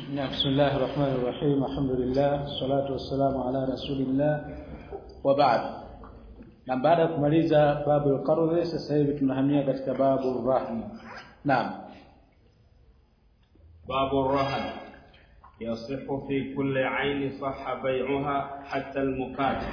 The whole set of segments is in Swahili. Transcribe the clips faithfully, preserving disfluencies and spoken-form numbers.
بسم الله الرحمن الرحيم الحمد لله والصلاه والسلام على رسول الله وبعد. Na baada ya kumaliza babu al-qarn sasa hivi tunahamia katika babu ar-rahn. Naam. Babu ar-rahn yasihhu fi kulli 'ayn sahha bay'uha hatta al-mukatab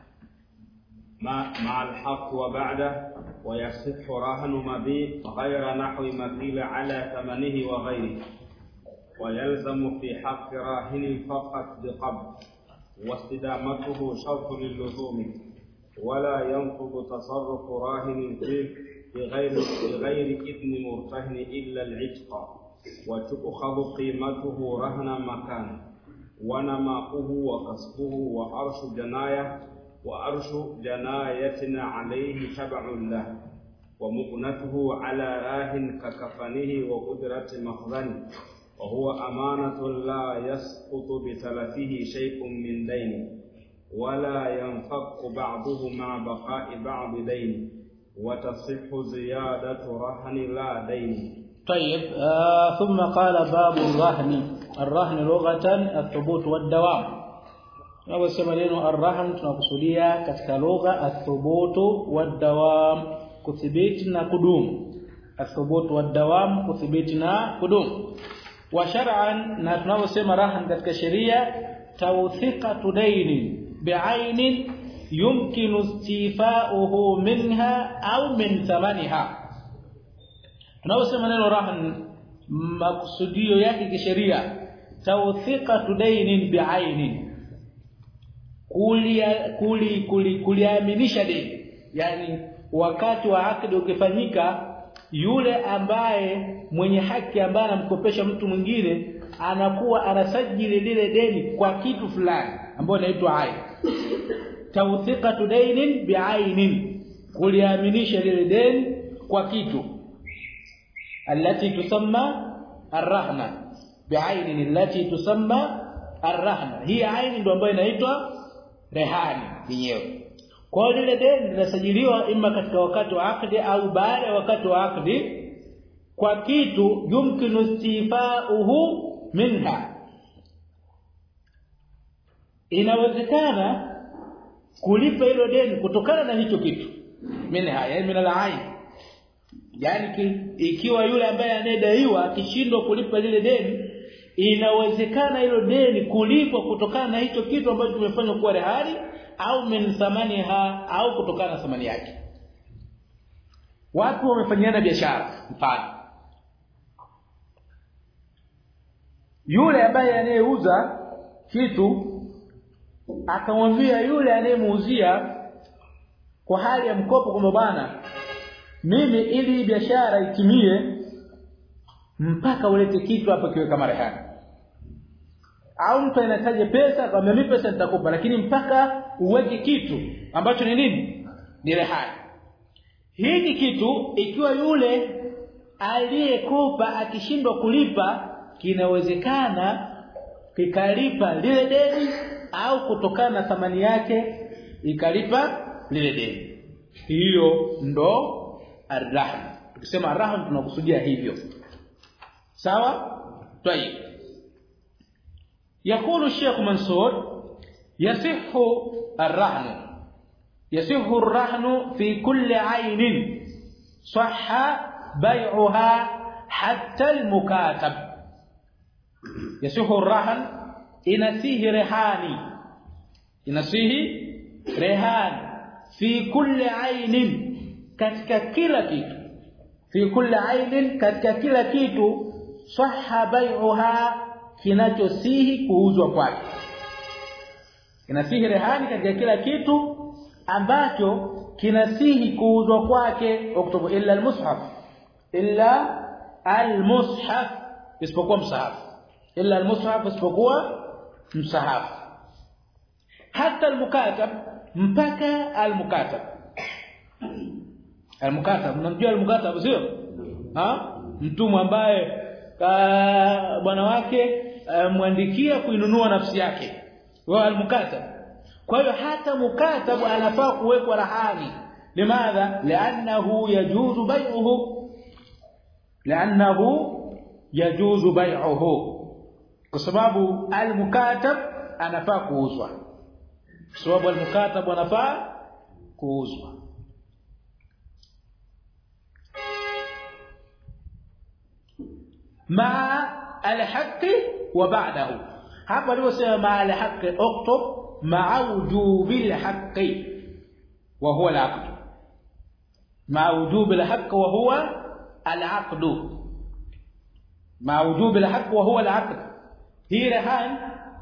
ma ma'a al-haqq wa ba'da wa yasihhu rahnu mabi' ghayra nahwi mathila 'ala thamanihi wa ghayrihi wa yalzamu fi haqqi rahin faqat biqabd واستدامته شرط للزوم ولا ينقض تصرف راهن فيه بغير بغير إذن مرتهن إلا العتق وتؤخذ قيمته رهن مكان ونماؤه وقصده وأرش جناية وأرش جناية عليه تبع له ومؤنته على راهن ككفنه وقدرة مخزنه وهو أمانة لا يسقط بتلفه شيء من دينه ولا ينفك بعضه مع بقاء بعض دين وتصح زيادة رهن لا دين. طيب آه ثم قال باب الرهن. الرهن لغة الثبوت والدوام. tunasema neno الرهن tunakusudia katika lugha athubutu wad-dawam, kuthibiti na kudumu. Athubutu wad-dawam, kuthibiti na kudumu. Wa shar'an, na tunaposema rahn katika sheria, tawthiqatu daini bi'ainin yumkinu istifa'uhu minha au min thamaniha. Tunaposema neno rahn, makusudio yake kisheria tawthiqatu dainin bi'ainin, kulia kuli kuli kuliaminisha deni. Yani wakati wa akdi ukifanyika, yule ambaye mwenye haki ambaye anamkopesha mtu mwingine anakuwa anasajili lile deni kwa kitu fulani ambayo inaitwa ain. Tawthiqatu dainin bi'ainin, kuliaminisha lile deni kwa kitu. Allati tusamma ar-rahna bi'ainin, allati tusamma ar-rahna, hii ain ndio ambayo inaitwa rehani yenyewe. Kwa lile deni linasajiliwa ima katika wakati wa akdi au baada ya wakati wa akdi kwa kitu yumkinu istifa'uhu minha, inawezekana kulipa hilo deni kutokana na hicho kitu. Minha yani min al-ain, yani ikiwa yule ambaye anayedaiwa akishindwa kulipa lile deni, inawezekana hilo deni kulipwa kutokana na hicho kitu ambacho kimefanywa kuwa rehani au min thamaniha, au kutokana na thamani yake. Watu wamefanyana biashara, mfano yule ambaye anayeuza kitu akamwambia yule anayemuuzia kwa hali ya mkopo kwamba bwana, mimi ili biashara itimie mpaka ulete kitu hapa kiwe kama rehani. Au mtu anahitaji pesa, kwa mimi pesa nitakupa, lakini mpaka uweke kitu ambacho ni nini? Ni rehani. Hiki kitu ikiwa yule aliyekopa akishindwa kulipa, kinawezekana kikalipa lile deni au kutokana na thamani yake ikalipa lile deni. Hiyo ndo ar-rahn. Tukisema ar-rahn tunakusudia hivyo. Sawa? Tayeb. يقول الشيخ منصور يصح الرهن يصح الرهن في كل عين صح بيعها حتى المكاتب. يصح الرهن inasihi rehani, inasihi rehani fi kulli ainin, katika kila kitu. Fi kulli ainin, katika kila kitu. Sahha bai'uha, kinachosihi kuuzwa kwake. Inasihi rehani katika kila kitu ambacho kinasihi kuuzwa kwake. Uktubu illa al-mushaf, illa al-mushaf, isipokuwa msahaf. Illa al-mushaf, isipokuwa msahaf. Hata al-mukatab, mpaka al-mukatab. Al-mukatab, mnamjua al-mukatab sio? Ha? Mtumwa ambaye bwana wake muandikia kuinunua nafsi yake, wa al-mukatab. Kwa hiyo hata mukatab anafaa kuwekwa rahani. Limadha? Li'annahu yajuzu bai'uhu, li'annahu yajuzu bai'uhu, kwa sababu al-mukatab anafaa kuuzwa, kwa sababu al-mukatab anafaa kuuzwa. ma al-haqqi wa ba'dahu, hapa aliposema ma al-haqqi uktub ma'a wujubi al-haqqi wa huwa al-aqd, ma'a wujubi al-haqqi wa huwa al-aqd, ma'a wujubi al-haqqi wa huwa al-aqd. Hii rahan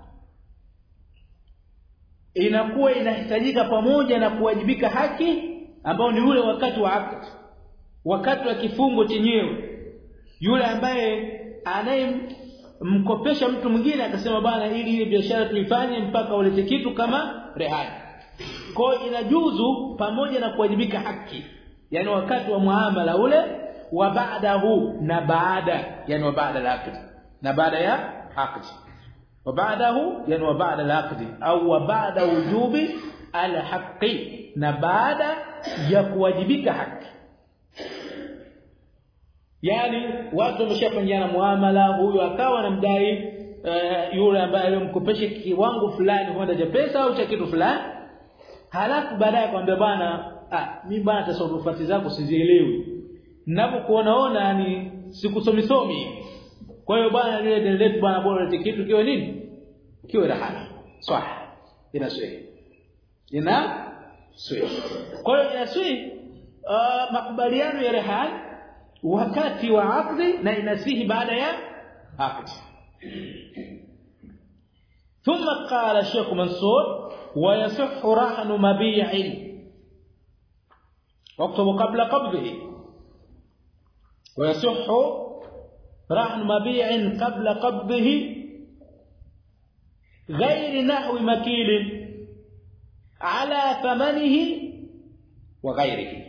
inakuwa inahitajika pamoja na kuwajibika haki ambao ni ule wakati wa aqd, wakati wa kifungo chenyewe. Yule ambaye anayemkopesha mtu mwingine akasema bana, ili ile biashara tuifanye mpaka ulete kitu kama rehani, kwa inajuzu pamoja na kuwajibika haki, yani wakati wa muamala ule, wa baadahu, na baada, yani wa baada al-aqd, na baada ya aqd, wa baadahu, yani wa baada al-aqd au wa baada wujubi al-haqqi, na baada ya kuwajibika haki. Yani watu wameshafanyiana muamala, huyo akawa anamdai uh, yule ambaye alimkopesha kiwango fulani huenda cha pesa au cha kitu fulani, halafu baadaye akamwambia bwana, ah mimi bwana tasarufati zako sizielewi, ninapokuonaona ni sikusomisomi, kwa hiyo bwana lile delete bwana, bora lete kitu kiwe nini, kiwe rahani. Sawa, ina swi ina swi kwa hiyo ina swi uh, makubaliano ya rehani wakati wa aqdi, na inasihi baada ya aqdi. Thumma qala Sheikh Mansur wa yasihhu rahnu mabi'in waqtu qabla qabdihi, wa yasihhu rahnu mabi'in qabla qabdihi ghayr nahwi makil ala thamanihi wa ghayrihi.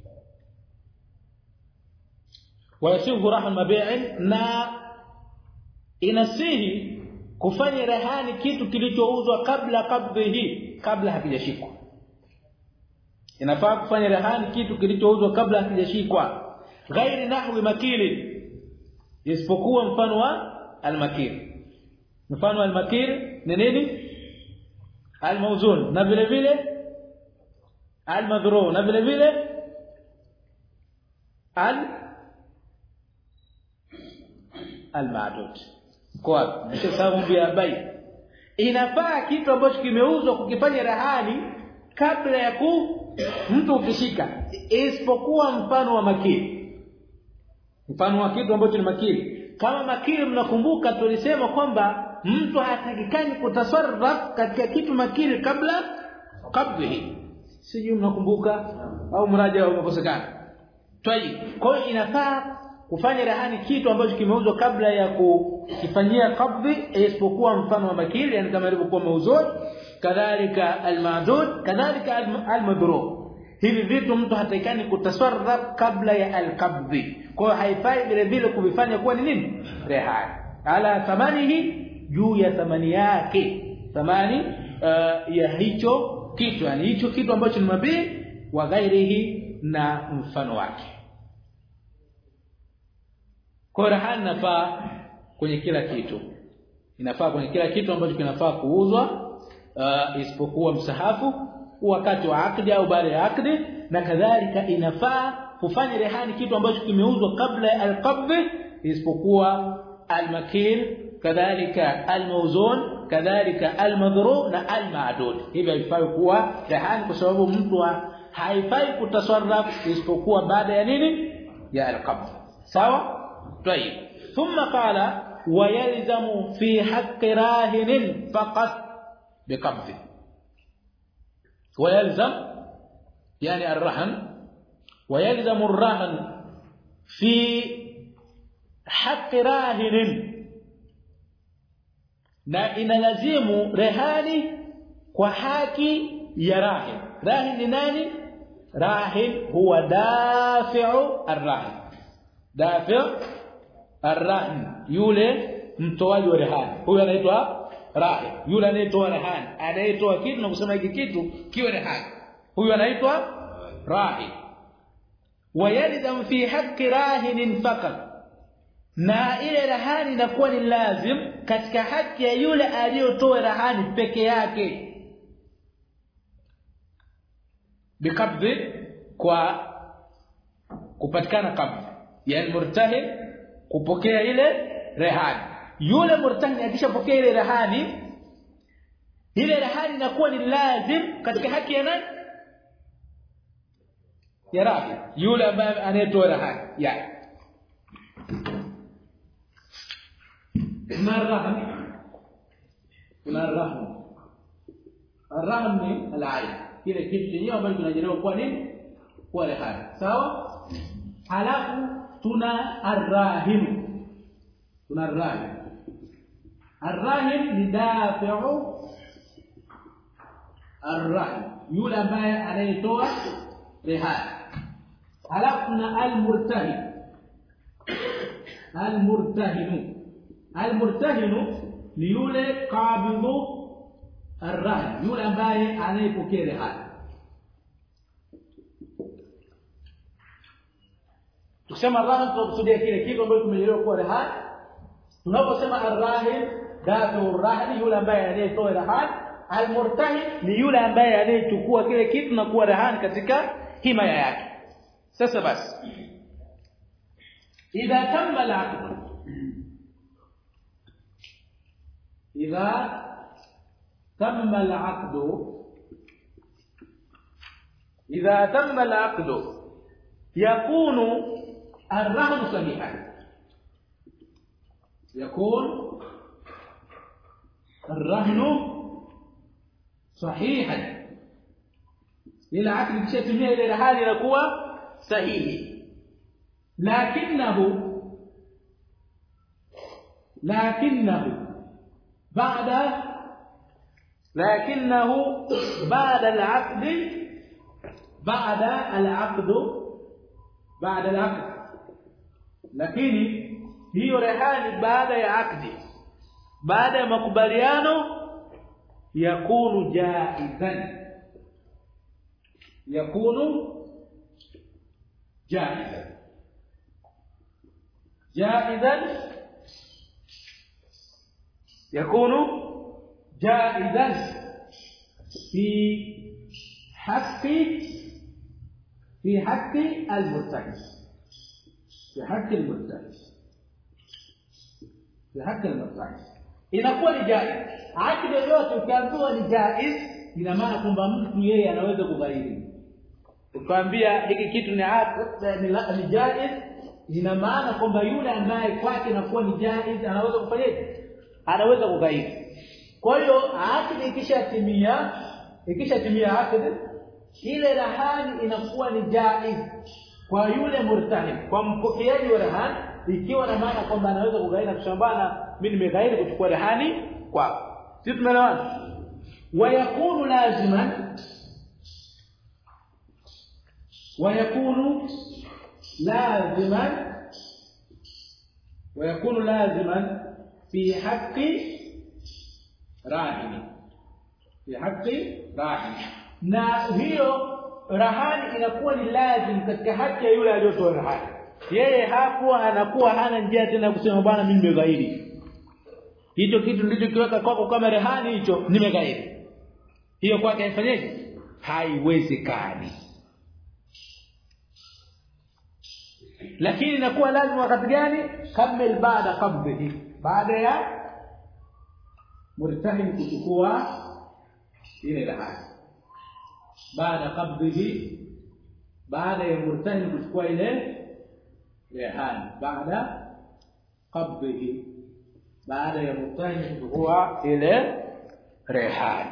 Wayasihu rahn mabi'in, na inasihi kufanya rahani kitu kilichouzwa kabla qabdihi, kabla hakijashikwa. Inafaa kufanya rahani kitu kilichouzwa kabla hakijashikwa, ghairi nahwi makil, isipokuwa mfano wa al-makil. Mfano wa al-makil ni nini? Al-mawzun, na vile vile al-madhru, na vile vile al al-ma'dud. Kwa sababu ya bai, inafaa kitu ambacho kimeuzwa kukifanya rahani kabla ya ku mtu ukishika, isipokuwa mfano wa makili. Mfano wa kitu ambacho ni makili, kama makili, mnakumbuka tulisema kwamba mtu hatakikani kutasarraf katika kitu makili kabla kabla. Sijui mnakumbuka au mraja umekosekana. Tayeb, kwa hiyo inafaa kufanya rahani kitu ambacho kimeuzwa kabla ya kukifanyia qabdi, isipokuwa mfano wa makili, yani kama ilivyokuwa mauzuri, kadhalika al-ma'dud, kadhalika al-madru. Hivi vitu mtu hatakikani kutasarraf kabla ya al-qabdi, kwa hiyo haifai vile vile kuvifanya kuwa ni nini, rehani, ala thamanihi, juu ya thamani yake, thamani uh, ya hicho kitu, yani hicho kitu ambacho ni mabii, wa ghairihi, na mfano wake. Kwa rahani inafaa kwenye kila kitu, inafaa kwenye kila kitu ambacho kinafaa kuuzwa, uh, isipokuwa msahafu wakati wa akdi au baada ya akdi, na kadhalika inafaa kufanya rehani kitu ambacho kimeuzwa kabla ya al-qabd, isipokuwa al-makil, kadhalika al-mawzun, kadhalika al-madhru na al-ma'dud. Hivi haifai kuwa rehani, kwa sababu mtu haifai kutasarraf isipokuwa baada ya nini, ya al-qabd. Sawa. طيب, ثم قال ويلزم في حق راهن فقط بقبض. ويلزم يعني الرهن، ويلزم الرهن في حق راهن، na inalazimu rehani kwa haki ya rahin. Rahin ni nani? Rahin huwa dafi'u ar-rahin, dafi' ar-rahin, yule mtoaji wa rehani, huyo anaitwa rahin. Yule anayetoa rehani, anayetoa kitu na kusema hiki kitu kiwe rehani, huyo anaitwa rahin. Wayalzam fi haqqi rahin faqat, na ile rahani inakuwa ni lazim katika haki ya yule aliyotoa rahani peke yake bikabdhi kwa kupatikana kabdhi yani murtahin kupokea ile rehani yule murtahin akishapokea ile rehani ile rehani inakuwa ni lazim katika haki ya nani ya rabi yule ambaye anayetoa rehani yani marhaban kuna rahma arham ni al-ayn kile kitu chenyewe ambacho tunajaribu kwa nini kwa rehani sawa halafu tuna arrahim tuna arrahim arrahim ni dafi'u arrahim yule ambaye anayetoa rehani halafu na almurtahin almurtahin almurtahin ni yule qabidhu arrahim yule ambaye anayepokea rehani tusema rahim tunakusudia kile kitu ambacho tumeelewa kwa rehani tunaposema arrahim dafu arrahim yule ambaye anayetoa rehani almurtahin ni yule ambaye anayechukua kile kitu na kuwa rehani katika himaya yake sasa basi idha tamma al-aqd idha tamma al-aqd idha tamma al-aqd yakunu الرهن صحيحا يكون الرهن صحيحا للعقد kishatumia ile hali inakuwa sahihi lakinahu lakinahu baada lakinahu baada al-aqd baada al-aqd baada al-aqd lakini hiyo rehani baada ya akdi baada ya makubaliano yakunu jaizan yakunu jaizan jaizan yakunu jaizan fi haqqi fi haqqi al-murtahin في حق المرتهن في حق المرتهن inakuwa ni jaiz akidi yote ukiambiwa ni jaiz ina maana kwamba mtu yeye anaweza kughairi ukiambia hiki kitu ni akidi ni jaiz ina maana kwamba yule ambaye kwake inakuwa ni jaiz anaweza kufanyaje anaweza kughairi kwa hiyo akidi ikishatimia ikishatimia akidi ile rahani inakuwa ni jaiz kwa yule murtahin kwa mpokeaji wa rehani ikiwa na maana kwamba anaweza kughairi na kushambana mimi nimeghairi kuchukua rehani kwako sisi tumeelewana wayakunu laziman wayakunu laziman wayakunu laziman fi haqqi rahini fi haqqi rahini na hiyo rahani inakuwa ni lazim katika haki ya yule aliyotoa rahani yeye hapo anakuwa hana njia tena kusema bwana mimi nimeghairi hicho kitu ndicho kiweka kwako kama rehani hicho nimeghairi hiyo kwake haifanyeje haiwezekani lakini inakuwa lazima wakati gani kamil baada qabdihi baada ya murtahin kuchukua ile rehani baada qabdihi baada ya murtahin kuchukua ile rehani baada qabdihi baada ya murtahin kuchukua ile rehani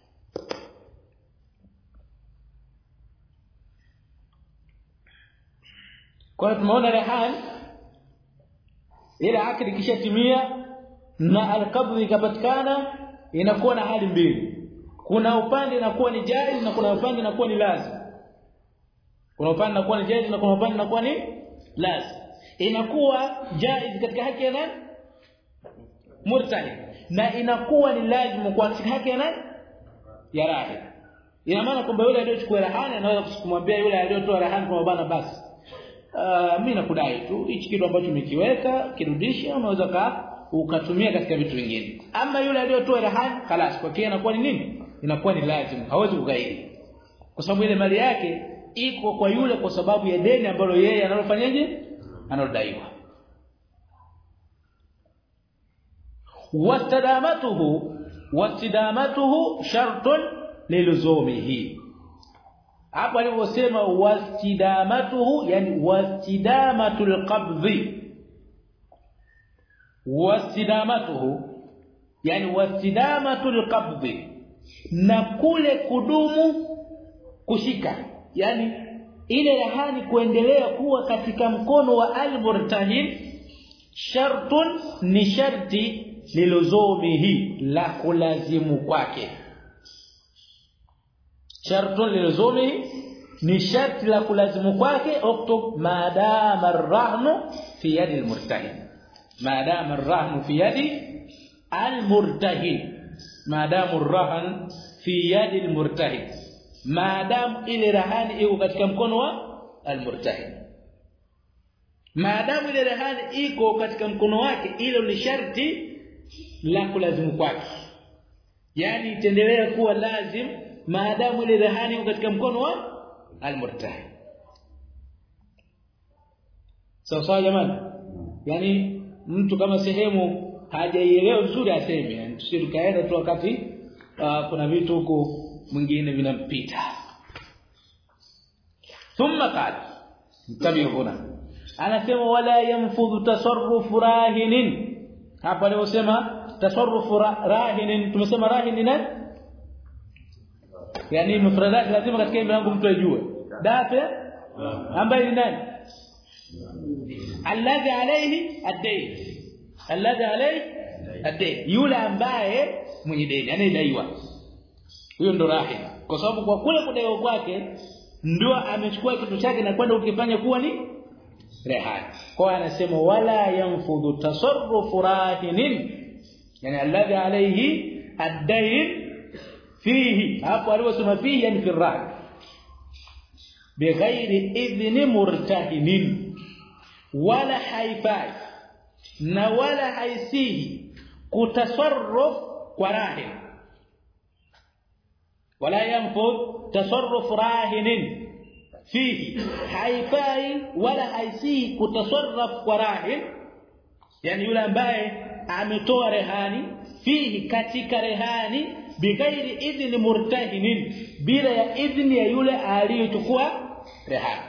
kwa tumeona rehani ile akidi kishatimia na al-qabdhi ikapatikana inakuwa na hali mbili kuna upande inakuwa ni jaiz na kuna upande inakuwa ni lazim kuna upande inakuwa ni jaiz na kuna upande inakuwa ni lazim inakuwa jaiz katika haki ya nani murtahin na inakuwa ni lazim kwa haki ya nani ya rahi ina maana kwamba yule aliyochukua rahani anaweza kumwambia yule aliyotoa rahani kwa bwana basi uh, mimi nakudai tu hichi kitu ambacho umekiweka kirudishe, unaweza ka ukatumia katika vitu vingine. Ama yule aliyotoa rahani خلاص kwa kile inakuwa ni nini? Inakuwa ni lazima, hawezi kugairi. Kwa sababu ile mali yake iko kwa yule kwa sababu ya deni ambalo yeye analofanyaje? Analodaiwa. Wastidamatuhu wastidamatuhu shartun liluzumihi. Hapo aliposema wastidamatuhu, yani wastidamatul qabdhi, wastidamatuhu yani wastidamatul qabdhi, na kule kudumu kushika, yani ile rahani kuendelea kuwa katika mkono wa al-murtahin, shartun ni sharti liluzumihi, la kulazimu kwake. Shartun liluzumihi ni sharti la kulazimu kwake. Uktub maadama ar-rahnu fi yadi al-murtahin, maadama ar-rahnu fi yadi al-murtahin, maadamu ar-rahn fi yadi al-murtahin, maadamu ile rahani iko katika mkono wa al-murtahin. Maadamu ile rahani iko katika mkono wake, ile ni sharti la kulazimu kwake, yani itaendelea kuwa lazim maadamu ile rahani iko katika mkono wa al-murtahin. Sawa sawa jamani? Yani mtu kama sehemu hajaielewa vizuri aseme, yani tusikaenda tu wakati uh, kuna vitu huko mwingine vinampita. Thumma qala mtabi huna, anasema wala yanfudhu tasarruf rahinin. Hapa aliposema tasarruf rahinin, tumesema rahinin nani? Yani mufradat lazima katika mlango mtu ajue dafa ambaye ni nani? Alladhi alayhi ad-dayn, alladhi alayhi ad-dayn, yule ambaye mwenye deni anayedaiwa, huyo ndo rahin. Kwa sababu kwa kule kudaiwa kwake ndio amechukua kitu chake na kwenda ukifanya kuwa ni rehani. Kwa anasema wala yanfudhu tasarrufu rahinin, yani alladhi alayhi ad-dayn fihi, hapo aliposema fihi yani fi rahin, bighairi idhni murtahinin, wala haifai na wala haisihi kutasarruf kwa rahin. Wala yanfudh tasarruf rahinin fihi, haifai wala haisihi kutasarraf kwa rahin, yani yule ambaye ametoa rehani, fihi katika rehani, bighairi idhni murtahinin, bila ya idhni ya yule aliyochukua rehani.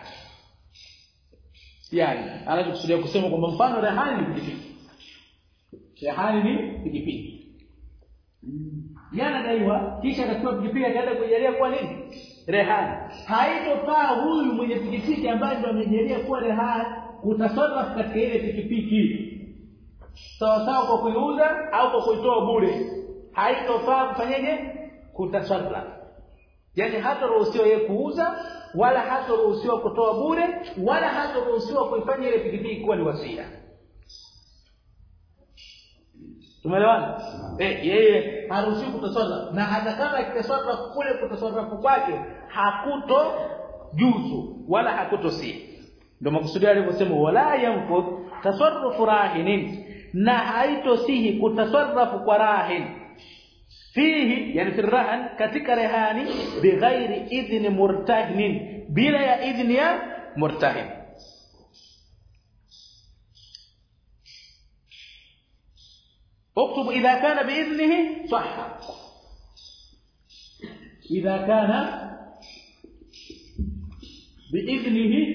Yani anachokusudia kusema kwamba mfano rehani ni pikipiki, rehani ni pikipiki, yana daiwa kisha akachukua pikipiki akaenda kujalia kwa nini rehani. Haitofaa huyu mwenye pikipiki ambaye ndio amejalia kwa rehani kutasarraf katika ile pikipiki sawa sawa kwa kuiuza au kwa kuitoa bure. Haitofaa kufanyaje? Kutasarraf, yani hata ruhusiwa yeye kuuza, wala hata ruhusiwa kutoa bure, wala hata ruhusiwa kuifanya ile pikipiki kuwa ni wasia. Tumeelewana? Eh, yeye haruhusiwi kutasarraf, na hata kama akitasarraf kule kutasarrafu kwake hakuto juzu wala hakuto si. Ndio makusudi alivyosema wala yanfudh tasarrufu rahinin, na haitosihi kutasarrafu kwa rahin fihi, yani fi rahan, katika rehani, bighairi idhni murtahin, bila ya idhni ya murtahin. اكتب اذا كان باذنه صح، اذا كان باذنه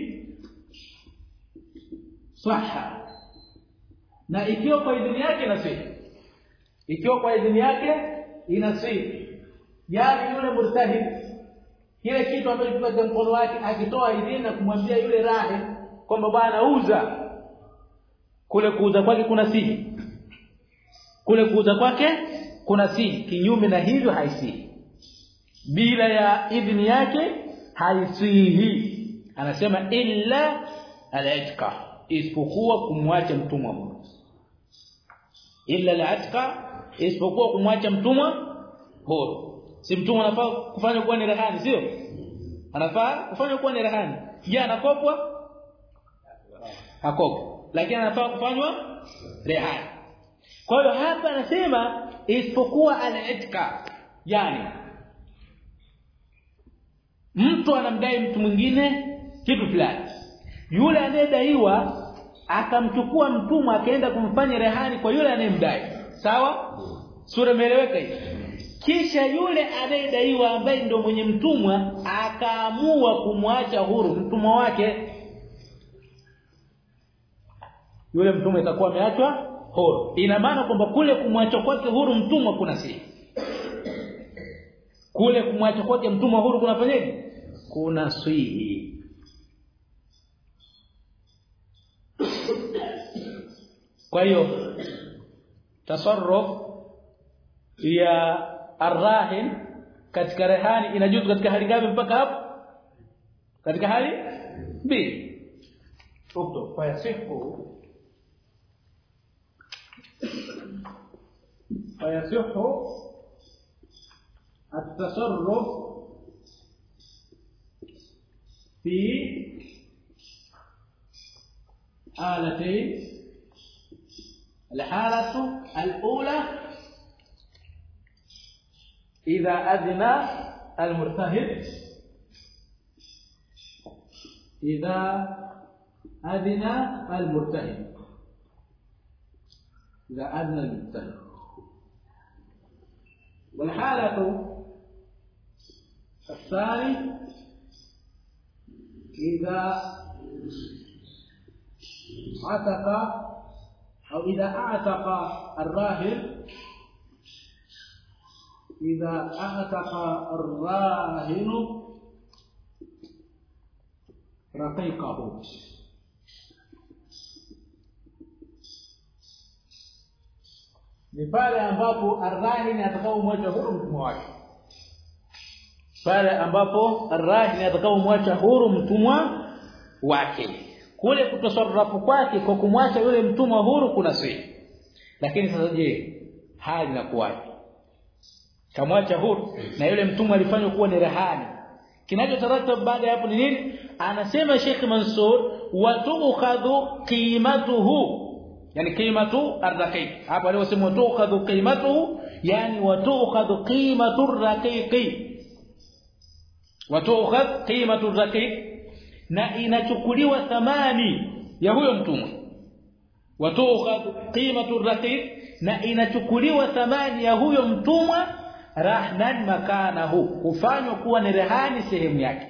صح، na ikiwa kwa idhini yake inasihi, ikiwa kwa idhini yake inasihi, yani yule murtahid kile kitu ambacho kipo kwa mkono wake akitoa idhini na kumwambia yule rahi kwamba bwana uza, kule kuuza kwake kuna sihi, kule kuuza kwake kuna sihi. Kinyume na hivyo haisihi, bila ya idhini yake haisihi. Anasema illa al-atqa, isipokuwa kumwacha mtumwa huru, illa al-atqa, isipokuwa kumwacha mtumwa huru. Si mtumwa anafaa kufanya kuwa ni rehani, sio? Anafaa kufanya kuwa ni rehani. Je, anakopwa? hakopi, lakini anafaa kufanywa rehani. Kwa hiyo hapa anasema isipokuwa al-itka, yani mtu anamdai mtu mwingine kitu fulani, yule anayedaiwa akamchukua mtumwa akaenda kumfanya rehani kwa yule anayemdai, sawa? Sura imeeleweka hii. Kisha yule anayedaiwa ambaye ndio mwenye mtumwa akaamua kumwacha huru mtumwa wake, yule mtumwa itakuwa ameachwa huru. Ina maana kwamba kule kumwacha kwake huru mtumwa kuna si kule kumwacha kwake mtumwa huru kunafanyaje? Kuna swihi. Kwa hiyo tasarruf ya arrahin katika rehani inajuzu katika hali gani mpaka hapo? Katika hali mbili. Ukto kwa yasifu فيصح التصرف في حالتين. الحالة الأولى إذا أذن المرتهن إذا أذن المرتهن إذا أذن المرتهن والحالة الثانية إذا عتق أو إذا أعتق الراهن إذا أعتق الراهن رقيقه ni pale ambapo arrahini atakaomwacha huru mtumwa wake, pale ambapo arrahini atakaomwacha huru mtumwa wake, kule kutasarrafu kwake kwa kumwacha yule mtumwa huru kuna si. Lakini sasa je, hali inakuwaje? Kamwacha huru na yule mtumwa alifanywa kuwa ni rehani, kinachotaratab baada ya hapo ni nini? Anasema Sheikh Mansur, wa tu'khadhu qimatuhu, yani qimatu ar-raqiq. Hapa leo sema tu'khadhu qimatuhu, yani wa tu'khadhu qimatu ar-raqiq, wa tu'khadhu qimatu ar-raqiq, na inachukuliwa thamani ya huyo mtumwa. Wa tu'khadhu qimatu ar-raqiq, na inachukuliwa thamani ya huyo mtumwa rahnan makanahu, kufanywa kuwa ni rehani sehemu yake.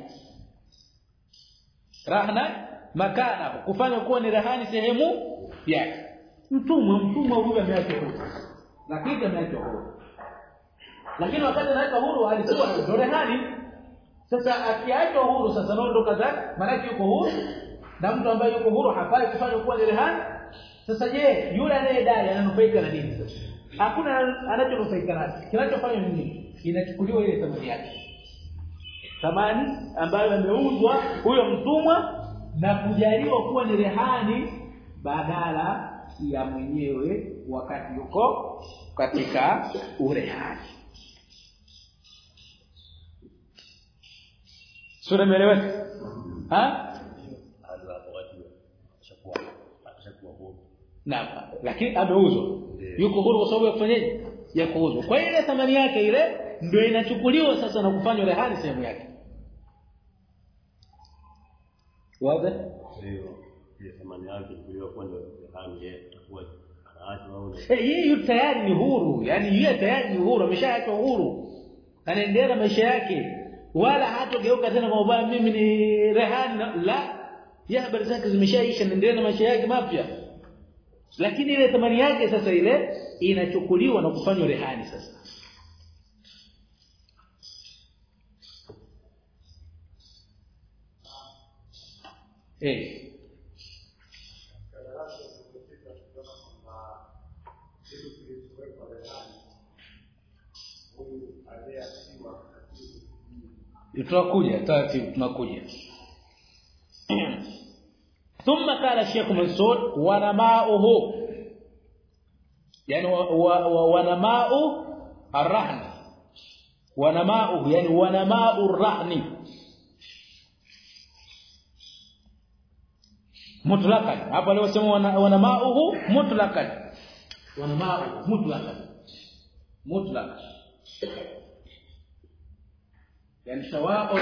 Rahnan makanahu, kufanywa kuwa ni rehani sehemu yake. Mtumwa mtumwa huyo ameachwa huru, lakini ameachwa huru, lakini wakati anaachwa huru alikuwa ndo rehani. Sasa akiachwa huru sasa ndo kadha, maana yuko huru, na mtu ambaye yuko huru hafai kufanywa kuwa ni rehani. Sasa je, yule anayedai ananufaika na nini? Sasa hakuna anachonufaika nacho. Kinachofanywa ni nini? Inachukuliwa ile thamani yake, thamani ambayo ameuzwa huyo mtumwa na kujaliwa kuwa ni rehani badala ya mwenyewe wakati yuko katika urehani. Sura imeeleweka? Ha? Naam, lakini ameuzwa, yuko huru kwa sababu ya kufanyaje? Ya kuuzwa. Kwa ile thamani yake ile ndio inachukuliwa sasa na kufanywa rehani sehemu yake. Wazi? Ndio. Ile thamani yake iliyo kwenda rehani yeye itakuwa anaachwa au eh, yeye tayari ni huru, yani yeye tayari ni huru, ameshaachwa huru, anaendelea maisha yake, wala hatogeuka tena kwa bwana mimi ni rehani. La, ya habari zake zimeshaisha, anaendelea na maisha yake mapya. Lakini ile thamani yake sasa ile inachukuliwa na kufanywa rehani sasa. Eh. Tutakuja taratibu, tunakuja. ثم قال الشيخ منصور ونماؤه، يعني ونماء الرهن، ونماؤه يعني ونماء الرهن. mutlaqan. Hapa leo sema wana, wana ma'uhu mutlaqan. Wana ma'uhu mutlaqan. Mutlaq. Yani sawa'un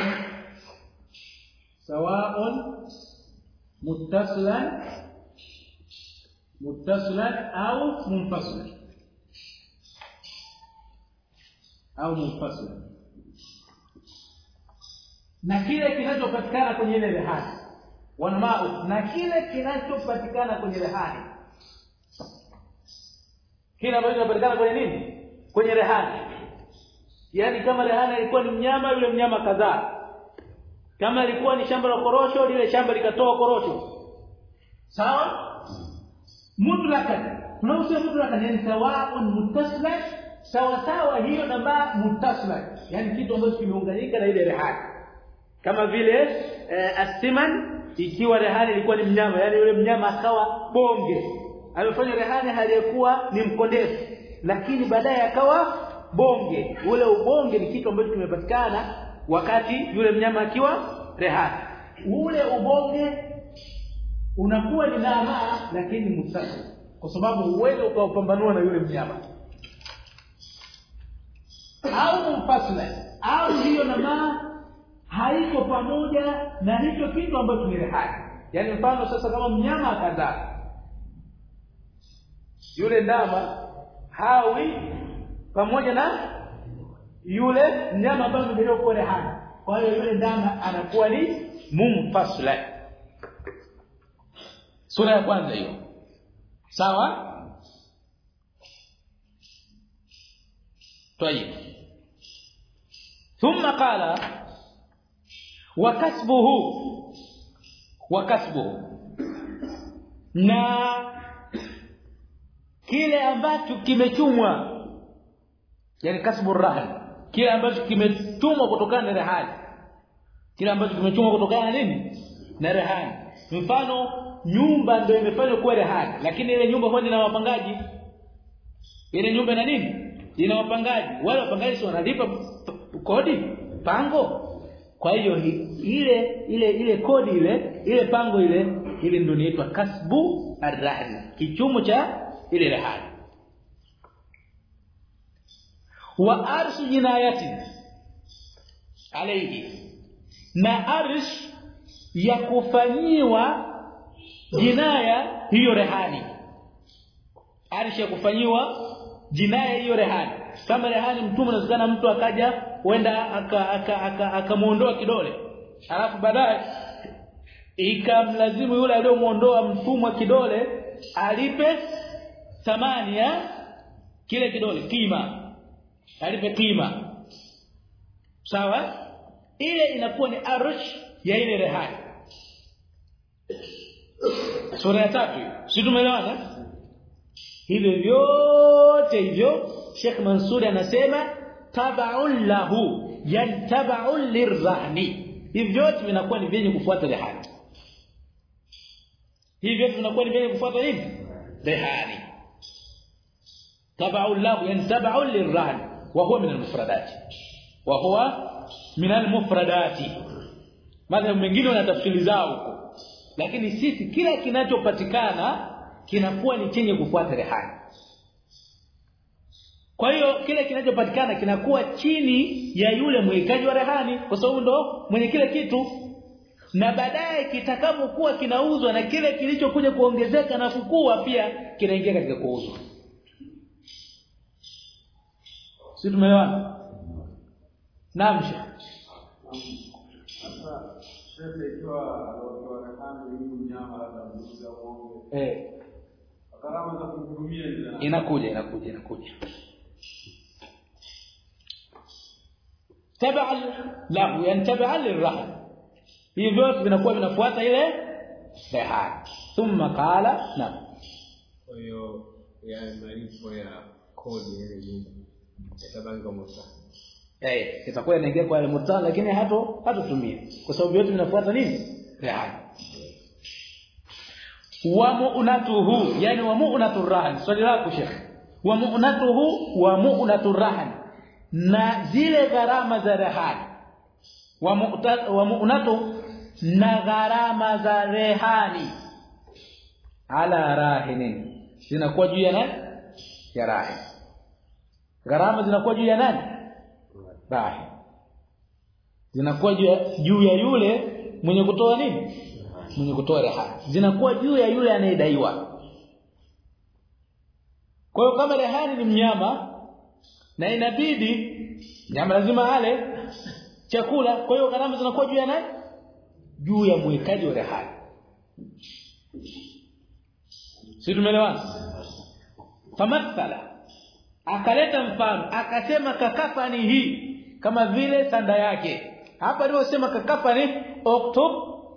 sawa'un muttasilan muttasilan au munfasilan au munfasilan, na kile kinachopatikana kwenye ile rehani. Wana ma'u, na kile kinachopatikana kwenye rehani, kile ambacho kinapatikana kwenye nini, kwenye rehani. Yani kama rehani ilikuwa ni mnyama, yule mnyama kadhaa. Kama ilikuwa ni shamba la korosho, lile shamba likatoa korosho. Sawa? Mutlaqan. Tunausema mutlaqan yani sawa'un muttasilan, sawa sawa hiyo na ma muttasilan, yani kitu ambacho kimeunganika na ile rehani. Kama vile eh, asiman, ikiwa rehani ilikuwa ni mnyama, yani yule mnyama akawa bonge. Alifanya rehani aliyekuwa ni mkondefu, lakini baadaye akawa bonge. Ule ubonge ni kitu ambacho kimepatikana wakati yule mnyama akiwa rehani. Ule ubonge unakuwa ni nama lakini mutasal, kwa sababu uwezo ukaupambanua na yule mnyama. Au mfasila, au hiyo nama haiko pamoja na hicho kitu ambacho ni rehani. Yani mfano sasa, kama mnyama akazaa, yule ndama hawi pamoja na yule mnyama ambaye amejaliwa kuwa rehani. Kwa hiyo yule ndama anakuwa ni mumfasila. Sura ya kwanza hiyo. Sawa? طيب. ثم قال وكسبه وكسبه, na kile ambacho kimechumwa, yani kasbu rahani, kile ambacho kimechumwa kutokana na rehani, kile ambacho kimechumwa kutokana na nini, na rehani. Mfano nyumba ndio imefanywa kuwa rehani, lakini ile nyumba huwa ina wapangaji. Ile nyumba ina nini? Ina wapangaji. Wale wapangaji si wanalipa kodi, pango. Kwa hiyo ile ile ile kodi ile ile pango ile ile ndio inaitwa kasbu ar-rahn, kichumo cha ile rehani. Wa arsh jinayati alayhi, na arsh ya kufanyiwa jinaya hiyo rehani. Arsh ya kufanyiwa jinaya hiyo rehani. Kama rehani mtume anazikana mtu akaja huenda akamuondoa aka, aka, aka kidole, alafu baadaye ikamlazimu yule aliyomuondoa mtumwa kidole alipe thamani ya kile kidole, kima, alipe kima. Sawa? Ile inakuwa ni arsh ya ile rehani. Sura ya tatu, si tumeelewana? Hivyo vyote hivyo Sheikh Mansur anasema tab'un lahu, yani tab'un lirrahni. Hivyo vyote vinakuwa ni vyenye kufuata rehani. Hivyo vyote vinakuwa ni vyenye kufuata nini? Rehani. Tab'un lahu, yani tab'un lirrahni, wa huwa min almufradat, wa huwa min almufradat. Madhhabu mengine wana tafsiri zao huko, lakini sisi kila kinachopatikana kinakuwa ni chenye kufuata rehani. Kwa hiyo kile kinachopatikana kinakuwa chini ya yule mwekaji wa rehani, kwa sababu ndo mwenye kile kitu. Na baadaye kitakapokuwa kinauzwa, na kile kilichokuja kuongezeka na kukua pia kinaingia katika kuuzwa. Sisi tumeelewana? Naam. Sasa shehe, ikiwa alikuwa rehani huyu mnyama labda mbuzi au ng'ombe, eh gharama za kuhudumia inakuja inakuja inakuja tab'a lahu, yani tab'a lirrahn. Hivyo vinakuwa vinafuata ile rehani. Thumma qala naam. Kwa hiyo ya malipo ya kodi ile nyumba itabaki kama mtaa, eh itakuwa inaingia kwa ile mtaa, lakini hato hatotumia kwa sababu yote vinafuata nini? Rehani. Wa mu'natuhu, yani wa mu'natur rahn. Swali lako Sheikh, wa mu'natuhu wa mu'natur rahn, na zile gharama za rehani. Wa mu'natu, na gharama za rehani. ala rahinin zinakuwa juu ya nani ya rahin gharama zinakuwa juu ya nani rahin zinakuwa juu ya yule mwenye kutoa nini mwenye kutoa rehani zinakuwa juu ya yule anayedaiwa. Kwa hiyo kama rehani ni mnyama na inabidi nyama lazima ale chakula, kwa hiyo gharama zinakuwa juu ya nani juu ya mwekaji wa rehani. Si tumeelewana? Famathala akaleta mfano akasema kakafani hii kama vile sanda yake. Hapa aliposema kakafani oktub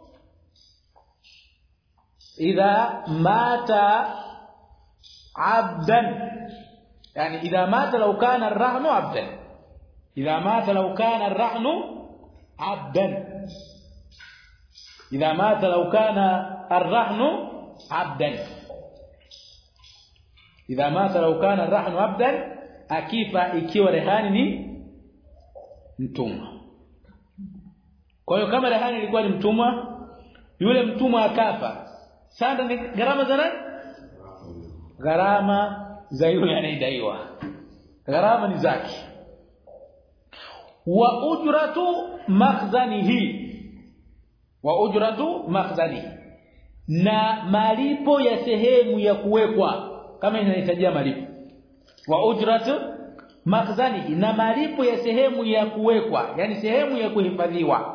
idha mata abdan, yani idha mata law kana ar-rahnu abdan, idha mata law kana ar-rahnu abdan, idha mata law kana ar-rahnu abdan, idha mata law kana ar-rahnu abdan, akifa ikiwa rehani ni mtumwa. Kwa hiyo kama rehani ilikuwa ni mtumwa, yule mtumwa akafa, sasa ni gharama za nani? Gharama za yule anayedaiwa, gharama ni zake. Wa ujratu makhzanihi, wa ujratu makhzanihi, na malipo ya sehemu ya kuwekwa kama inahitajia malipo. Wa ujratu makhzanihi, na malipo ya sehemu ya kuwekwa, yani sehemu ya kuhifadhiwa,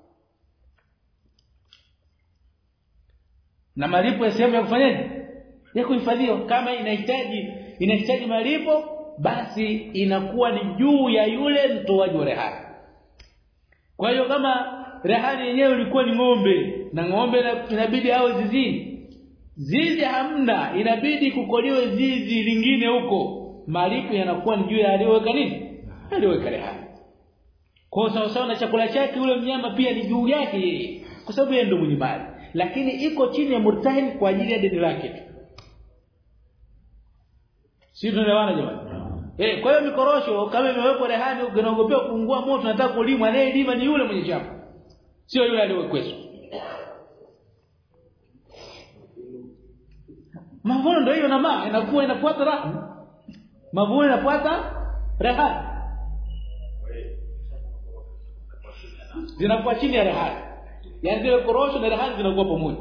na malipo ya sehemu ya kufanyaje ya kuhifadhiwa. Kama inahitaji inahitaji malipo, basi inakuwa ni juu ya yule mtoaji wa rehani. Kwa hiyo kama rehani yenyewe ilikuwa ni ng'ombe, na ng'ombe inabidi awe zizini, zizi hamna, inabidi kukodiwe zizi lingine huko, malipo yanakuwa ni juu ya aliyoweka nini aliyoweka rehani. Kwa sawa sawa na chakula chake yule mnyama pia ni juu yake yeye, kwa sababu yeye ndio mwenye mali, lakini iko chini ya murtahin kwa ajili ya deni lake tu. Sisi tunaelewana jamani? Eh, kwa hiyo mikorosho kama imewekwa rehani, unaogopea kuungua moto, nataka kulimwa, naye lima ni yule mwenye shamba, sio yule aliyewekezwa. Mavuno ndio hiyo, na maa inakuwa inafuata rehani, mavuno inafuata rehani, zinakuwa chini ya rehani, yani zile korosho na rehani zinakuwa pamoja.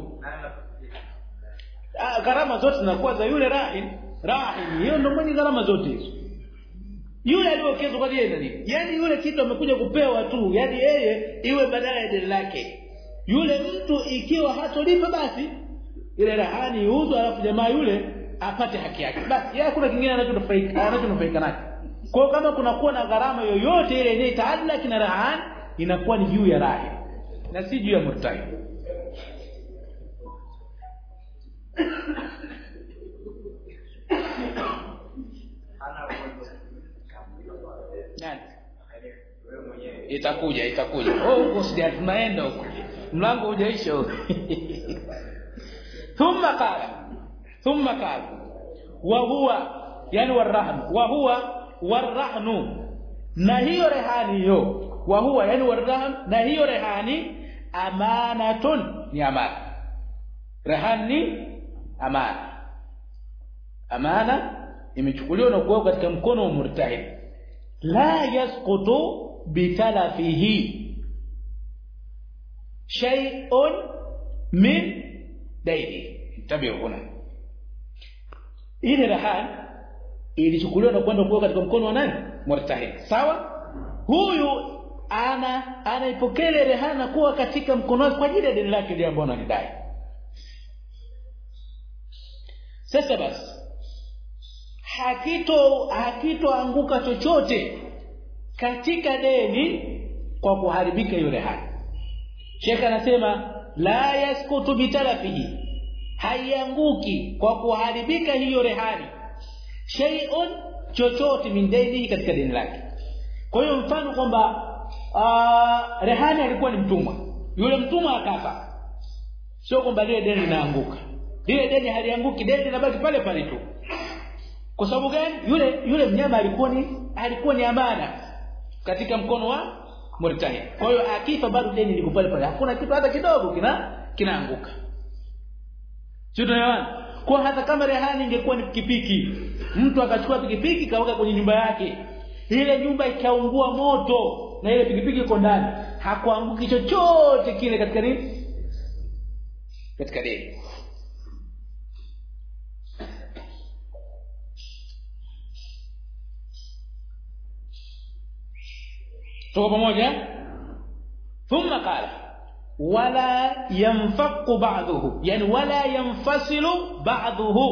Ah, gharama zote zinakuwa za yule rahin. Rahin hiyo ndio mwenye gharama zote hizo, yule aliyokezwa kwa ajili ya nini? Yani yule kitu amekuja kupewa tu, yani yeye iwe badala ya deni lake. Yule mtu ikiwa hatolipa, basi ile rahani iuzwe, alafu jamaa yule apate haki yake, basi yeye kuna kingine anachonufaika anachonufaika nacho. Kwa kama kuna kuwa na gharama yoyote ile inayotaadala kina rahani, inakuwa ni juu ya rahin na si juu ya murtahi. Itakuja itakuja oh, huko sija tunaenda huko, mlango hujaisha huko. Thumma qala thumma qala wa huwa, yani warahnu, wa huwa warahnu, na hiyo rehani hiyo, wa huwa yani warahnu, na hiyo rehani amanatun, ni amana. Rehani amana, amana imechukuliwa na kuwekwa katika mkono wa murtahin. La yasqutu bitalafihi shay'un min daini. Tabiu huna, ile rehani ilichukuliwa na kwenda kuwekwa katika mkono wa nani? Murtahin. Sawa, huyu ana anaipokea rehani na kuwa katika mkono wake kwa ajili ya deni lake ile ambayo anadai. Sasa basi hakito hakitoanguka chochote katika deni kwa kuharibika hiyo rehani. Sheikh anasema la yaskutu bitalafihi, haianguki kwa kuharibika hiyo rehani shay'un, chochote min daini, katika deni lake. Kwa hiyo mfano kwamba uh, rehani alikuwa ni mtumwa, yule mtumwa akafa, sio kwamba ile deni linaanguka. Ile deni halianguki, deni linabaki pale pale tu. Kwa sababu gani? Yule yule mnyama alikuwa ni alikuwa ni amana katika mkono wa murtahin. Kwa hiyo akifa bado deni liko pale pale, hakuna kitu hata kidogo kina kinaanguka. Sio tunaelewana? Kwa hata kama rehani ingekuwa ni pikipiki, mtu akachukua pikipiki kaweka kwenye nyumba yake, ile nyumba ikaungua moto na ile pikipiki iko ndani, hakuanguki chochote kile katika nini? Katika deni. Tuko pamoja? Thumma qala wala yanfaqu ba'dahu, yani wala yanfasilu ba'dahu,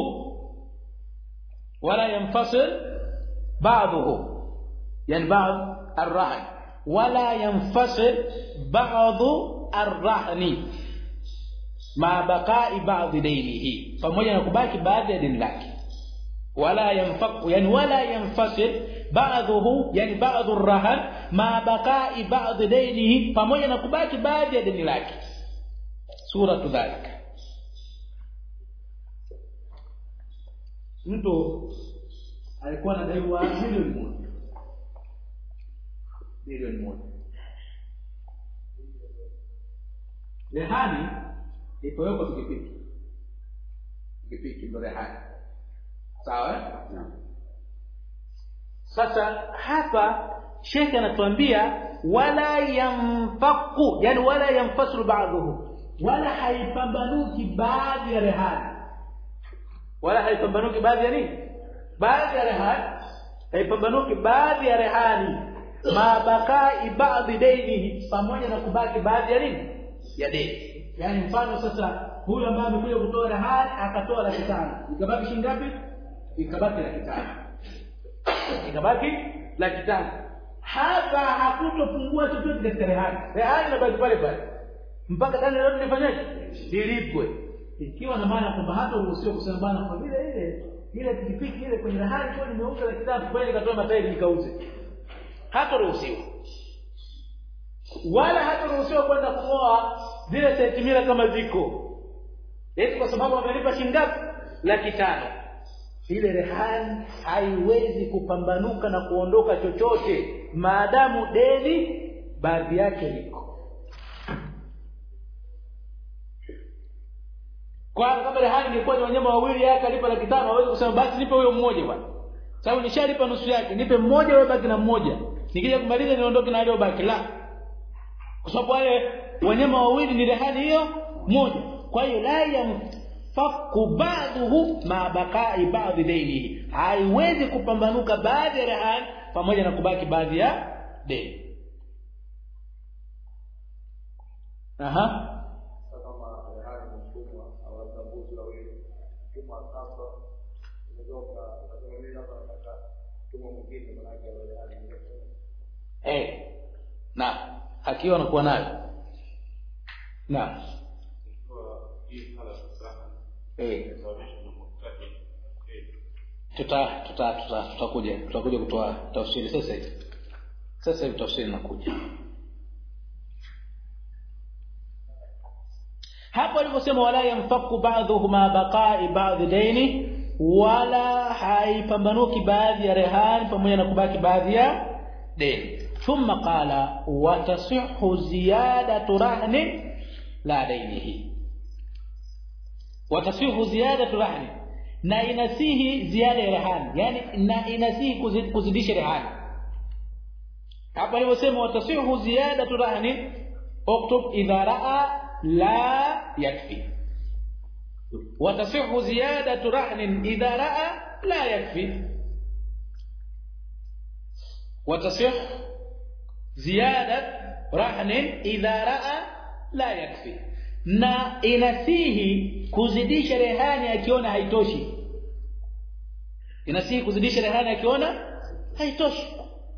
wala yanfasil ba'dahu, yani ba'd ar-rahn, wala yanfasil ba'd ar-rahni ma baqa'i ba'd daynihi, pamoja na kubaki baadhi ya deni lake. Wala yanfaqu, yani wala yanfasil ba'dahu, yani ba'd ar-rahn ma baqa'i ba'd daynihi, pamoja na kubaki baadhi ya deni lake. Sura tudhalika. Mtu alikuwa anadaiwa milioni moja. Milioni moja. Rehani ikawekwa pikipiki. Pikipiki ndio rehani. Sawa? Sasa hapa Sheikh anatuambia wala yanfaku, yani wala yanfasulu ba'dahu, wala haipambanuki baadhi ya rehani, wala haipambanuki baadhi ya nini? Baadhi ya rehani haipambanuki baadhi ya rehani ma bakai baadhi deni, pamoja na kubaki baadhi ya nini? Ya deni. Yani mfano sasa huyu ambaye amekuja kutoa rehani akatoa laki tano, ikabaki shilingi ngapi? Ikabaki laki tano. Ikabaki laki tano. Hapa hakutopungua chochote katika rehani. Rehani inabaki pale pale mpaka dani lolote lifanyaje? Lilipwe. Ikiwa na maana kwamba hata uruhusiwa kusema bana kwa vile ile ile pikipiki ile kwenye rehani kwa nimeuza laki tano, kwa nikatoa matairi nikauze. Hata ruhusiwa. Wala hata ruhusiwa kwenda kuoa zile sentimita kama ziko. Eti kwa sababu amelipa shilingi ngapi? Laki tano. Ile rehani haiwezi kupambanuka na kuondoka chochote maadamu deni baadhi yake liko. Kwa kama rehani ingekuwa ni wanyama wawili yake alipa laki tano, hawezi kusema basi nipe huyo mmoja bwana. Sababu nishalipa nusu yake, nipe mmoja wewe baki na mmoja. Nikija kumaliza niondoke na ile baki la. Kwa sababu wale wanyama wawili ni rehani hiyo moja. Kwa hiyo la yanfaku ba'dahu ma baqa'i ba'd daynihi, haiwezi kupambanuka baadhi ya rehani pamoja na kubaki baadhi ya deni. Aha. Eh. Na akiwa anakuwa nayo. Na eh tuta tuta tuta tutakuja tutakuja kutoa tafsiri sasa hivi. Sasa hivi tafsiri inakuja. Hapo aliposema wala yanfaku ba'dhuhuma baqa'i ba'd daini, wala haipambanuki baadhi ya rehani pamoja na kubaki baadhi ya deni. Thumma qala wa tasihhu ziyadatu rahni la dainihi, wa tasihhu ziyadatu rahni, na inasihi ziada ya rehani, yani na inasihi kuzid, kuzidisha rehani. Hapa aliposema wa tasihhu ziyadatu rahni, uktub idha raa la yakfi, wa tasihhu ziyadatu rahnin idha raa la yakfi, wa tasihhu ziyadat rahnin idha raa la yakfi, na inasihi kuzidisha rehani akiona haitoshi. Inasihi kuzidisha rehani akiona haitoshi.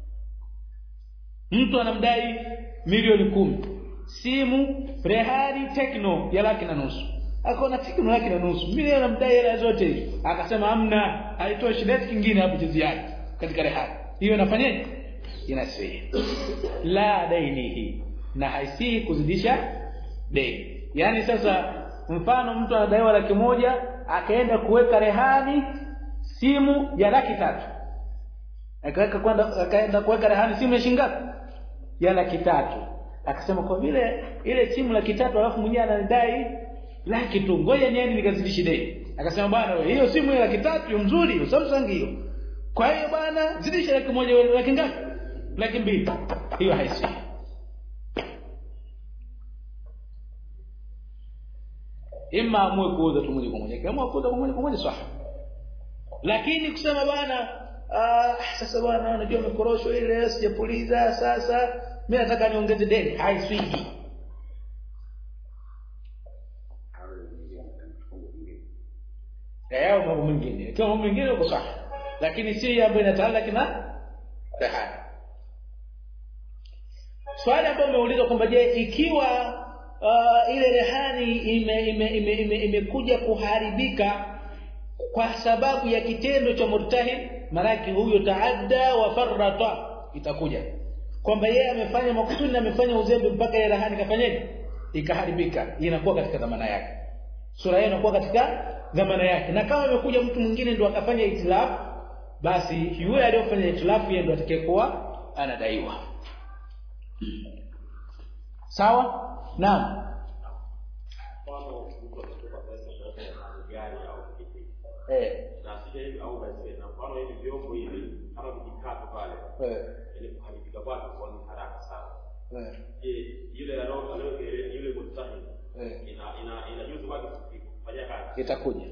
Mtu anamdai milioni kumi, simu rehani Tecno ya laki na nusu, akaona Tecno laki na nusu, milioni anamdai hela zote, akasema hamna, haitoshi, leti kingine hapo ziada katika rehani. Hiyo inafanyaje? Inasihi la dainihi, na haisihi kuzidisha deni. Yani sasa mfano mtu anadaiwa laki moja, akaenda kuweka rehani simu ya laki tatu, akaweka kwenda akaenda kuweka rehani simu ya shilingi ngapi? Ya laki tatu. Akasema kwa vile ile simu laki tatu alafu mwenyewe anadai laki tu, ngoja niende nikazidishe deni. Akasema bwana wewe, hiyo simu ya laki tatu mzuri, hiyo Samsung hiyo. Kwa hiyo bwana, zidisha laki moja, wewe laki ngapi? Laki mbili. Hiyo haisi. Ima amue kuuza tu moja kwa moja, kama kuuza kwa moja kwa moja sawa. Lakini kusema bwana, ah sasa bwana unajua mikorosho ile sijapuliza, sasa mimi nataka niongeze deni, haiswiji. Eh, mambo mengine. Kama mambo mengine uko sawa. Lakini si jambo inataalaki na rehani. Swali ambalo umeulizwa kwamba je, ikiwa uh, ile rehani ime imekuja ime, ime, ime kuharibika kwa sababu ya kitendo cha murtahin, maana huyo taadda wa farrata, itakuja kwamba yeye amefanya makusudi na amefanya uzembe mpaka ile rehani kafanyaje ikaharibika, inakuwa katika dhamana yake. Sura hiyo inakuwa katika dhamana yake. Na kama amekuja mtu mwingine ndo akafanya itilaf, basi yule aliyofanya itilaf yeye ndo atakayekuwa anadaiwa. Sawa? Naam. Eh. Na sije au basi na mfano hivi vyombo hivi kama vikikato pale. Eh. Ile kuharibika kwake kwa haraka sana. Eh. Je, yule anaona leo yule mtahi. Eh. Ina ina inajuzu kwake kufanya kazi. Itakuja.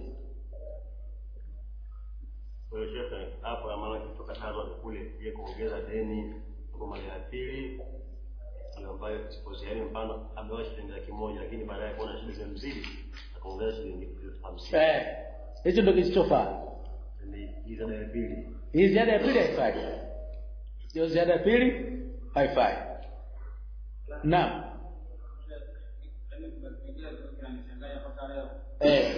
Kwa hiyo shefa hapo maana kutoka tazo kule yeye kuongeza deni kwa mara ya pili ambayo exposure mfano amewahi shilingi laki moja lakini baadaye kuna shilingi mzidi akaongeza shilingi hamsini. Eh. Hicho ndio kilichofaa. Ni ziada ya pili. Hii ziada ya pili haifai. Hiyo ziada ya pili haifai. Naam. Eh.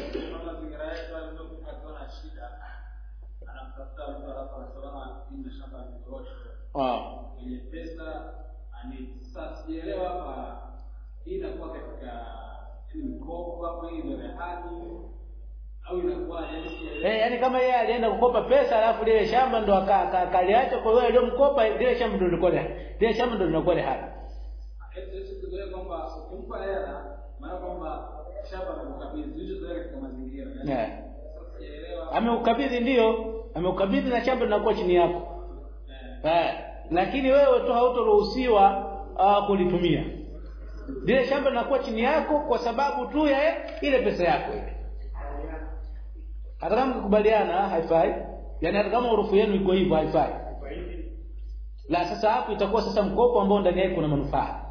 Ah. Ile pesa ani sasa sielewa hapa inakuwa katika mkopo hapo ile rehani au inakuwa eh yani kama yeye alienda kukopa pesa alafu ile shamba ndo akaliacha kwa wewe aliyomkopa, ile shamba ndo lilikuwa ile shamba ndo linakuwa hapa. Eti tukielewa kwamba ukimpa hela maana kwamba shamba amekukabidhi hizo zote katika mazingira. Eh. Ameukabidhi ndio, ameukabidhi na shamba linakuwa chini yako. Eh, lakini wewe tu hautoruhusiwa uh, kulitumia. Ile shamba linakuwa chini yako kwa sababu tu ya ile pesa yako ile. Hata kama mkubaliana haifai. Yaani hata kama urufu yenu iko hivyo haifai. La sasa hapo itakuwa sasa mkopo ambao ndani yake kuna manufaa.